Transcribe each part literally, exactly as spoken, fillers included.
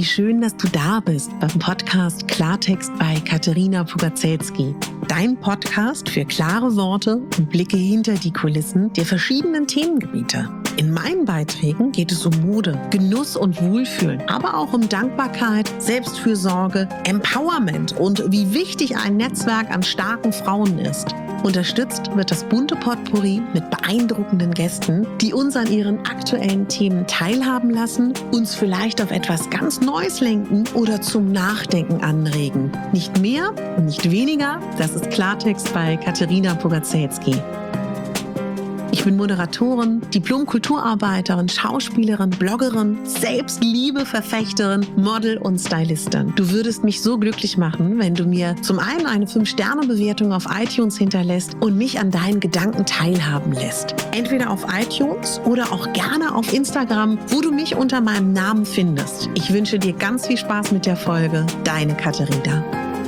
Wie schön, dass du da bist beim Podcast Klartext bei Katerina Pugacelski. Dein Podcast für klare Worte und Blicke hinter die Kulissen der verschiedenen Themengebiete. In meinen Beiträgen geht es um Mode, Genuss und Wohlfühlen, aber auch um Dankbarkeit, Selbstfürsorge, Empowerment und wie wichtig ein Netzwerk an starken Frauen ist. Unterstützt wird das bunte Potpourri mit beeindruckenden Gästen, die uns an ihren aktuellen Themen teilhaben lassen, uns vielleicht auf etwas ganz Neues lenken oder zum Nachdenken anregen. Nicht mehr, nicht weniger, das ist Klartext bei Katerina Pugacelski. Ich bin Moderatorin, Diplom-Kulturarbeiterin, Schauspielerin, Bloggerin, Selbstliebe-Verfechterin, Model und Stylistin. Du würdest mich so glücklich machen, wenn du mir zum einen eine fünf Sterne Bewertung auf iTunes hinterlässt und mich an deinen Gedanken teilhaben lässt. Entweder auf iTunes oder auch gerne auf Instagram, wo du mich unter meinem Namen findest. Ich wünsche dir ganz viel Spaß mit der Folge. Deine Katerina.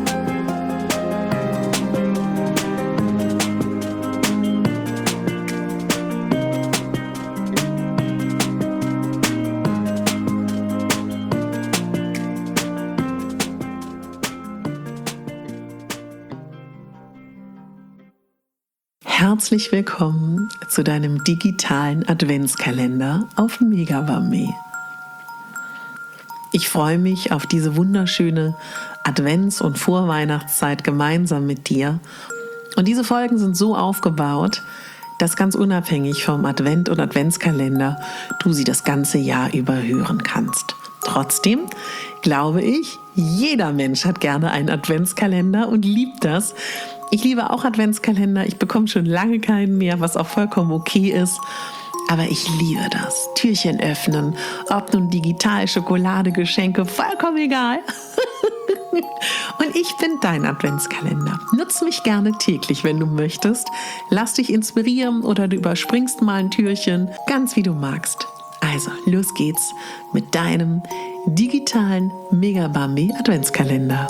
Herzlich willkommen zu deinem digitalen Adventskalender auf Megabambi. Ich freue mich auf diese wunderschöne Advents- und Vorweihnachtszeit gemeinsam mit dir. Und diese Folgen sind so aufgebaut, dass ganz unabhängig vom Advent- und Adventskalender du sie das ganze Jahr über hören kannst. Trotzdem glaube ich, jeder Mensch hat gerne einen Adventskalender und liebt das. Ich liebe auch Adventskalender, ich bekomme schon lange keinen mehr, was auch vollkommen okay ist. Aber ich liebe das. Türchen öffnen, ob nun digital, Schokolade, Geschenke, vollkommen egal. Und ich bin dein Adventskalender. Nutz mich gerne täglich, wenn du möchtest. Lass dich inspirieren oder du überspringst mal ein Türchen, ganz wie du magst. Also, los geht's mit deinem digitalen Megabambi Adventskalender.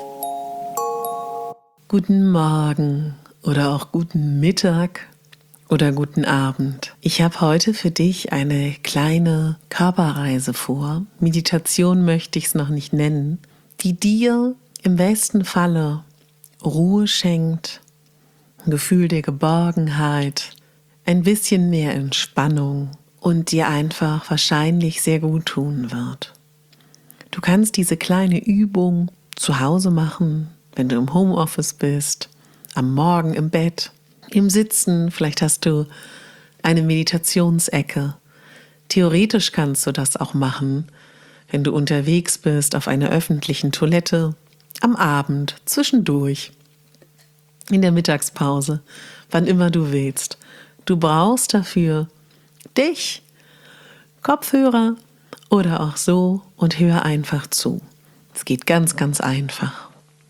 Guten Morgen oder auch guten Mittag oder guten Abend. Ich habe heute für dich eine kleine Körperreise vor. Meditation möchte ich es noch nicht nennen, die dir im besten Falle Ruhe schenkt, ein Gefühl der Geborgenheit, ein bisschen mehr Entspannung und dir einfach wahrscheinlich sehr gut tun wird. Du kannst diese kleine Übung zu Hause machen, wenn du im Homeoffice bist, am Morgen im Bett, im Sitzen, vielleicht hast du eine Meditationsecke. Theoretisch kannst du das auch machen, wenn du unterwegs bist auf einer öffentlichen Toilette, am Abend, zwischendurch, in der Mittagspause, wann immer du willst. Du brauchst dafür dich, Kopfhörer oder auch so und hör einfach zu. Es geht ganz, ganz einfach.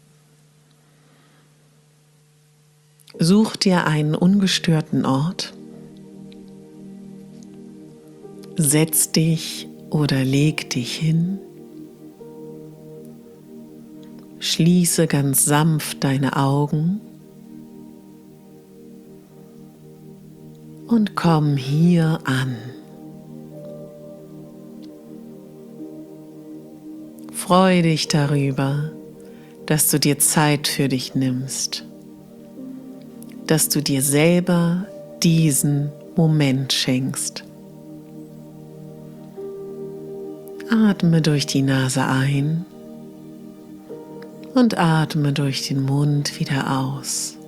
Such dir einen ungestörten Ort, setz dich oder leg dich hin, schließe ganz sanft deine Augen und komm hier an. Freu dich darüber, dass du dir Zeit für dich nimmst, dass du dir selber diesen Moment schenkst. Atme durch die Nase ein und atme durch den Mund wieder aus.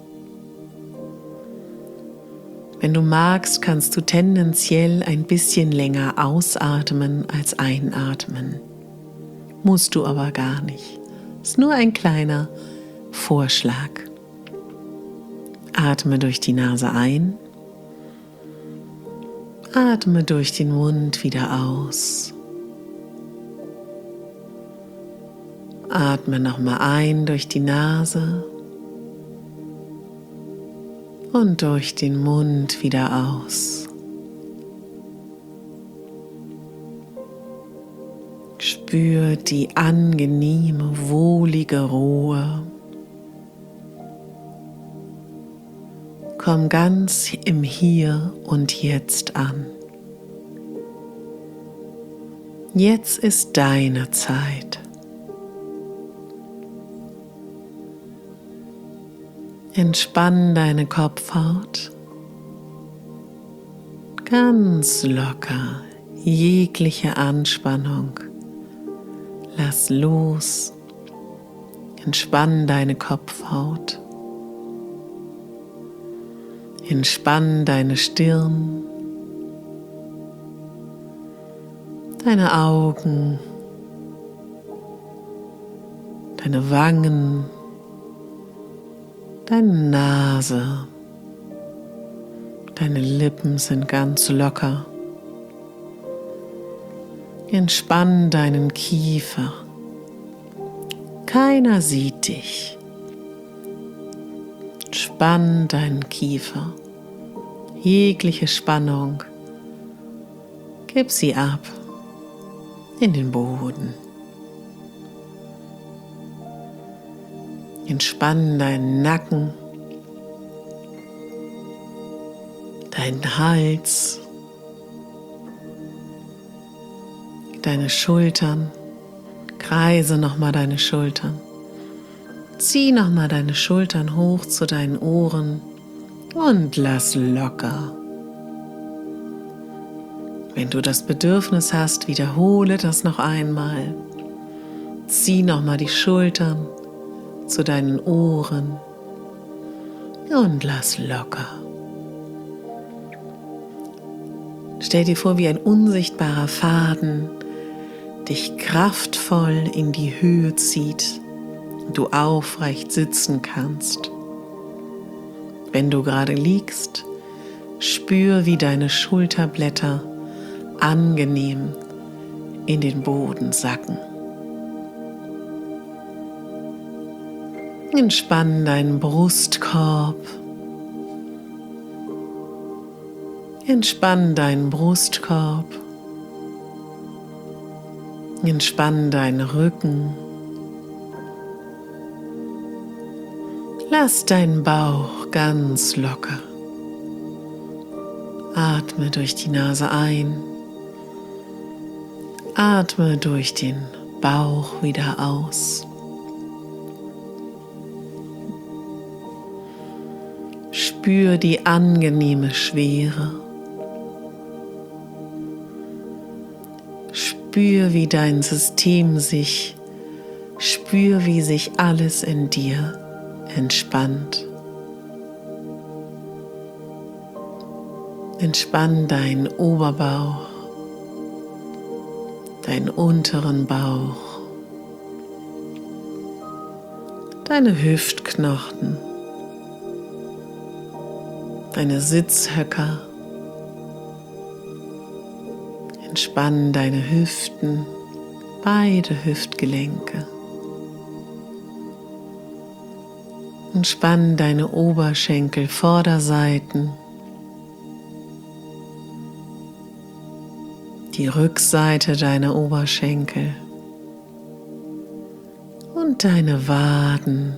Wenn du magst, kannst du tendenziell ein bisschen länger ausatmen als einatmen. Musst du aber gar nicht. Ist nur ein kleiner Vorschlag. Atme durch die Nase ein, atme durch den Mund wieder aus. Atme nochmal ein durch die Nase und durch den Mund wieder aus. Spür die angenehme, wohlige Ruhe. Komm ganz im Hier und Jetzt an. Jetzt ist deine Zeit. Entspann deine Kopfhaut. Ganz locker, jegliche Anspannung. Lass los. Entspann deine Kopfhaut. Entspann deine Stirn, deine Augen, deine Wangen, deine Nase, deine Lippen sind ganz locker. Entspann deinen Kiefer. Keiner sieht dich. Spann deinen Kiefer. Jegliche Spannung, gib sie ab in den Boden. Entspann deinen Nacken, deinen Hals, deine Schultern. Kreise nochmal deine Schultern. Zieh nochmal deine Schultern hoch zu deinen Ohren und lass locker. Wenn du das Bedürfnis hast, wiederhole das noch einmal. Zieh nochmal die Schultern zu deinen Ohren und lass locker. Stell dir vor, wie ein unsichtbarer Faden dich kraftvoll in die Höhe zieht und du aufrecht sitzen kannst. Wenn du gerade liegst, spür, wie deine Schulterblätter angenehm in den Boden sacken. Entspann deinen Brustkorb. Entspann deinen Brustkorb. Entspann deinen Rücken. Lass deinen Bauch ganz locker. Atme durch die Nase ein. Atme durch den Bauch wieder aus. Spür die angenehme Schwere. Spür, wie dein System sich, spür, wie sich alles in dir entspannt. Entspann deinen Oberbauch, deinen unteren Bauch, deine Hüftknochen, deine Sitzhöcker. Entspann deine Hüften, beide Hüftgelenke. Entspann deine Oberschenkel, Vorderseiten, die Rückseite deiner Oberschenkel und deine Waden,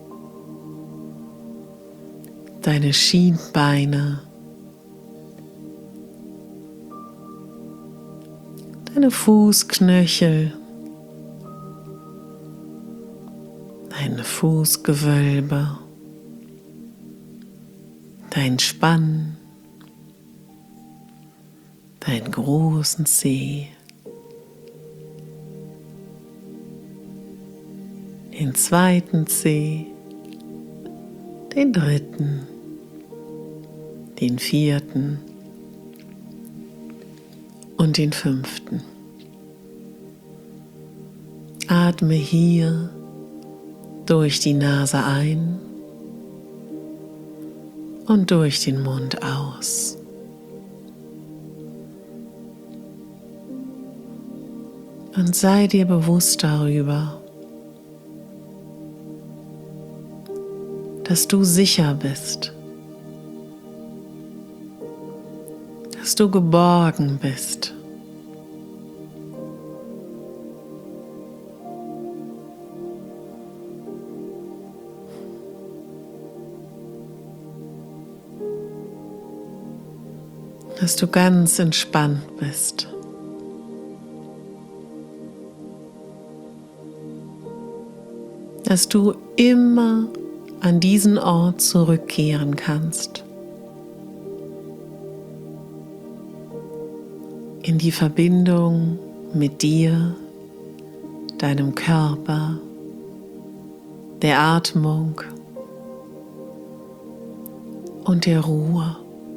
deine Schienbeine, deine Fußknöchel, deine Fußgewölbe, dein Spann, deinen großen Zeh, den zweiten Zeh, den dritten, den vierten und den fünften. Atme hier durch die Nase ein und durch den Mund aus. Und sei dir bewusst darüber, dass du sicher bist, dass du geborgen bist. Dass du ganz entspannt bist. dass du immer an diesen Ort zurückkehren kannst. In die Verbindung mit dir, deinem Körper, der Atmung und der Ruhe.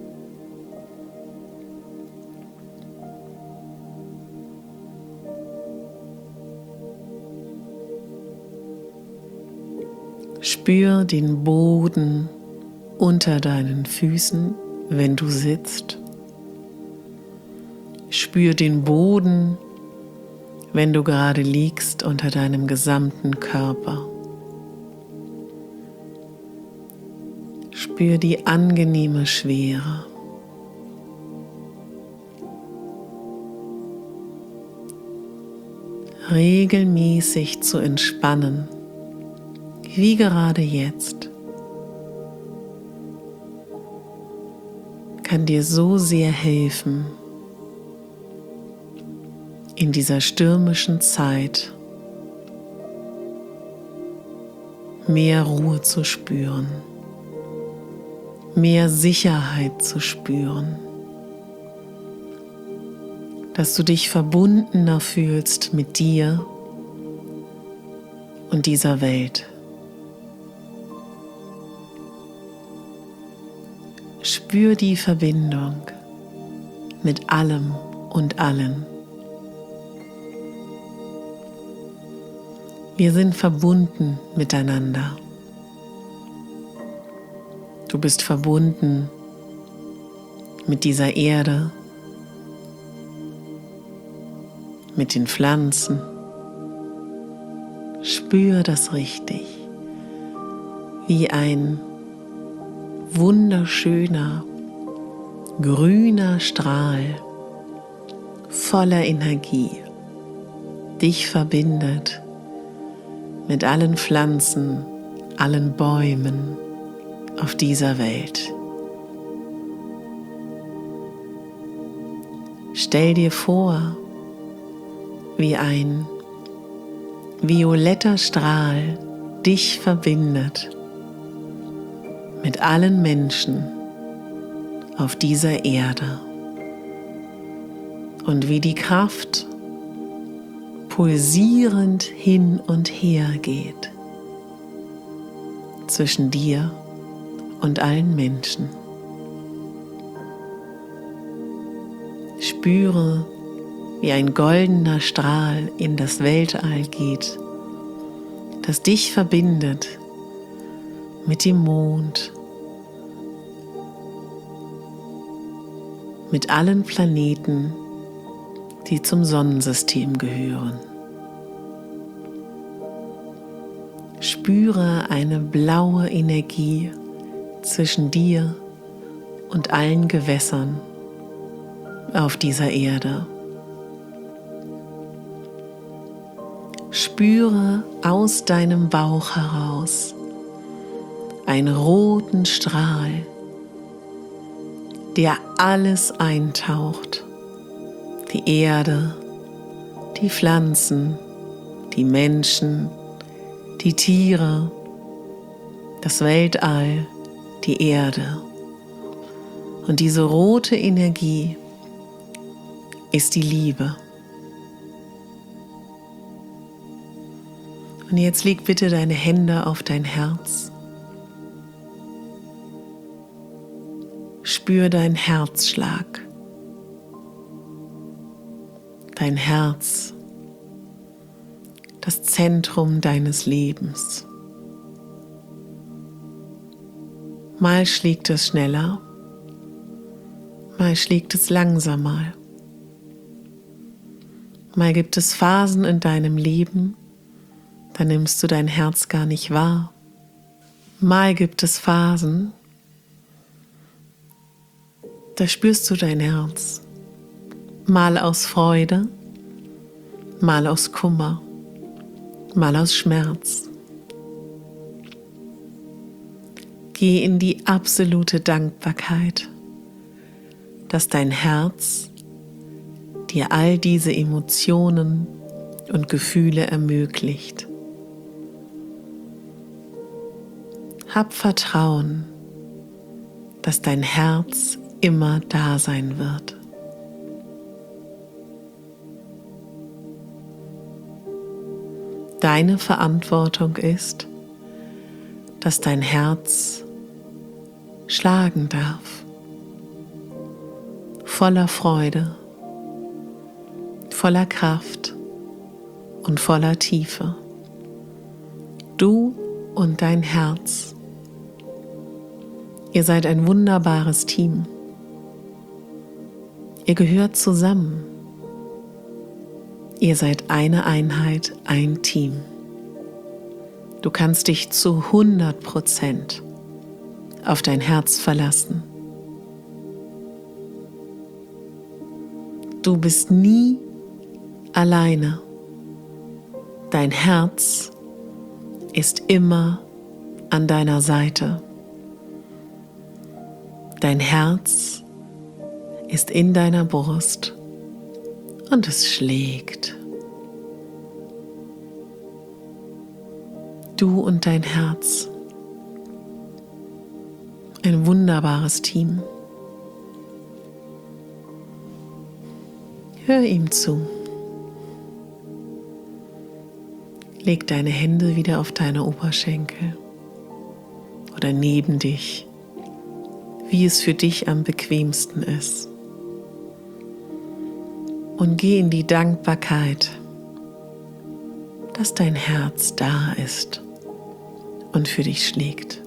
Spür den Boden unter deinen Füßen, wenn du sitzt. Spür den Boden, wenn du gerade liegst, unter deinem gesamten Körper. Spür die angenehme Schwere. Regelmäßig zu entspannen, wie gerade jetzt, kann dir so sehr helfen, in dieser stürmischen Zeit mehr Ruhe zu spüren, mehr Sicherheit zu spüren, dass du dich verbundener fühlst mit dir und dieser Welt. Spür die Verbindung mit allem und allen. Wir sind verbunden miteinander. Du bist verbunden mit dieser Erde, mit den Pflanzen. Spür das richtig, wie ein wunderschöner, grüner Strahl voller Energie dich verbindet mit allen Pflanzen, allen Bäumen auf dieser Welt. Stell dir vor, wie ein violetter Strahl dich verbindet mit allen Menschen auf dieser Erde und wie die Kraft pulsierend hin und her geht zwischen dir und allen Menschen. Spüre, wie ein goldener Strahl in das Weltall geht, das dich verbindet mit dem Mond, mit allen Planeten, die zum Sonnensystem gehören. Spüre eine blaue Energie zwischen dir und allen Gewässern auf dieser Erde. Spüre aus deinem Bauch heraus einen roten Strahl, der alles eintaucht. Die Erde, die Pflanzen, die Menschen, die Tiere, das Weltall, die Erde. Und diese rote Energie ist die Liebe. Und jetzt leg bitte deine Hände auf dein Herz. Spür deinen Herzschlag. Dein Herz, das Zentrum deines Lebens. Mal schlägt es schneller, mal schlägt es langsamer. Mal gibt es Phasen in deinem Leben, da nimmst du dein Herz gar nicht wahr. Mal gibt es Phasen, da spürst du dein Herz. Mal aus Freude, mal aus Kummer, mal aus Schmerz. Geh in die absolute Dankbarkeit, dass dein Herz dir all diese Emotionen und Gefühle ermöglicht. Hab Vertrauen, dass dein Herz immer da sein wird. Deine Verantwortung ist, dass dein Herz schlagen darf, voller Freude, voller Kraft und voller Tiefe. Du und dein Herz, ihr seid ein wunderbares Team. Ihr gehört zusammen. Ihr seid eine Einheit, ein Team. Du kannst dich zu hundert Prozent auf dein Herz verlassen. Du bist nie alleine. Dein Herz ist immer an deiner Seite. Dein Herz ist in deiner Brust und es schlägt. Du und dein Herz. Ein wunderbares Team. Hör ihm zu. Leg deine Hände wieder auf deine Oberschenkel oder neben dich, wie es für dich am bequemsten ist. Und geh in die Dankbarkeit, dass dein Herz da ist und für dich schlägt.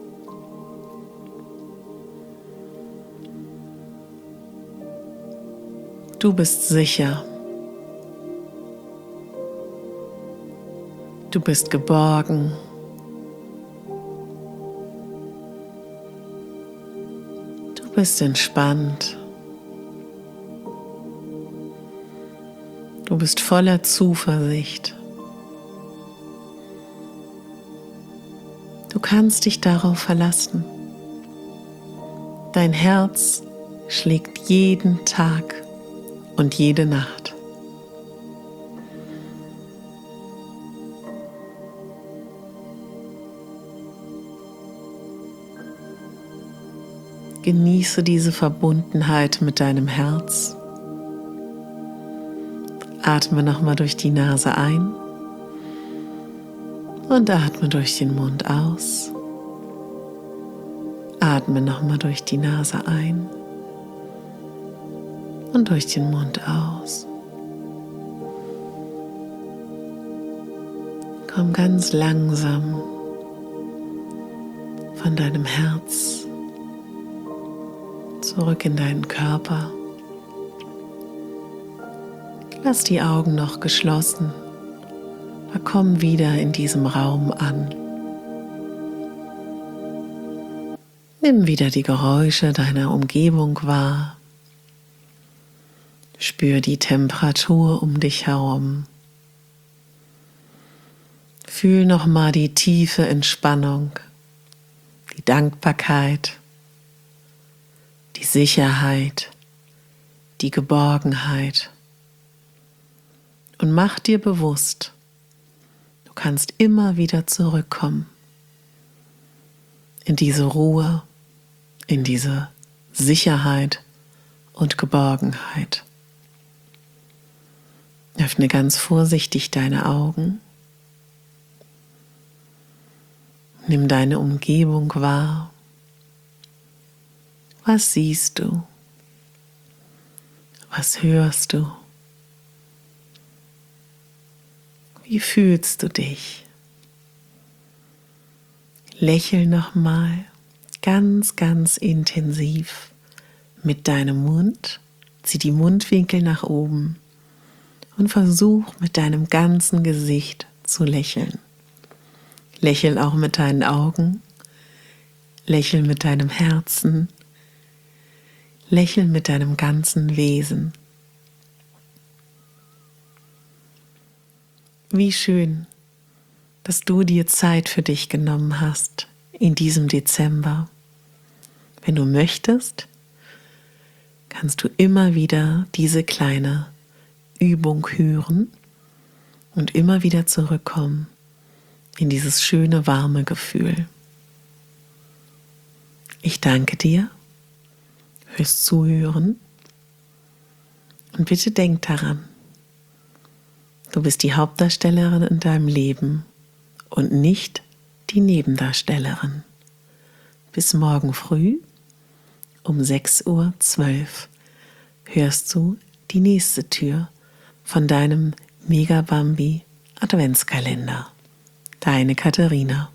Du bist sicher. Du bist geborgen. Du bist entspannt. Du bist voller Zuversicht. Du kannst dich darauf verlassen. Dein Herz schlägt jeden Tag und jede Nacht. Genieße diese Verbundenheit mit deinem Herz. Atme nochmal durch die Nase ein und atme durch den Mund aus. Atme nochmal durch die Nase ein und durch den Mund aus. Komm ganz langsam von deinem Herz zurück in deinen Körper. Lass die Augen noch geschlossen, aber komm wieder in diesem Raum an. Nimm wieder die Geräusche deiner Umgebung wahr. Spür die Temperatur um dich herum. Fühl nochmal die tiefe Entspannung, die Dankbarkeit, die Sicherheit, die Geborgenheit. Und mach dir bewusst, du kannst immer wieder zurückkommen in diese Ruhe, in diese Sicherheit und Geborgenheit. Öffne ganz vorsichtig deine Augen. Nimm deine Umgebung wahr. Was siehst du? Was hörst du? Wie fühlst du dich? Lächel nochmal ganz, ganz intensiv mit deinem Mund. Zieh die Mundwinkel nach oben und versuch mit deinem ganzen Gesicht zu lächeln. Lächel auch mit deinen Augen. Lächel mit deinem Herzen. Lächel mit deinem ganzen Wesen. Wie schön, dass du dir Zeit für dich genommen hast in diesem Dezember. Wenn du möchtest, kannst du immer wieder diese kleine Übung hören und immer wieder zurückkommen in dieses schöne, warme Gefühl. Ich danke dir fürs Zuhören und bitte denk daran, du bist die Hauptdarstellerin in deinem Leben und nicht die Nebendarstellerin. Bis morgen früh um sechs Uhr zwölf hörst du die nächste Tür von deinem Megabambi Adventskalender. Deine Katharina.